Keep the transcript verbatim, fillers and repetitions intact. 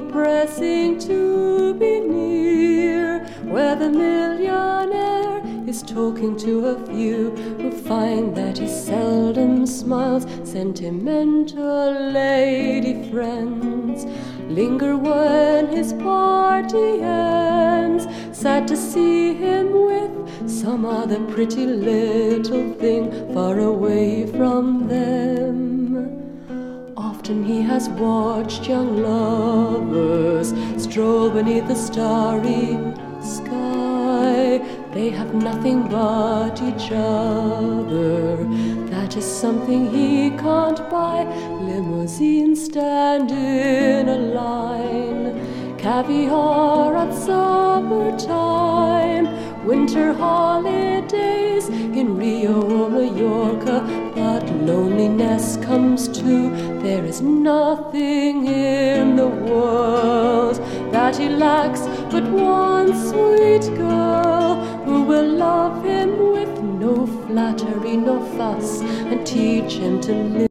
pressing to be near, where the millionaire is talking to a few who find that he seldom smiles. Sentimental lady friends linger when his party ends, sad to see him with some other pretty little thing far away from them. Often he has watched young lovers stroll beneath the starry sky. They have nothing but each other, that is something he can't buy. Limousines stand in a line, caviar at summertime, winter holidays in Rio or Mallorca. But loneliness comes too. There is nothing in the world that he lacks but one sweet girl who will love him with no flattery nor fuss and teach him to live.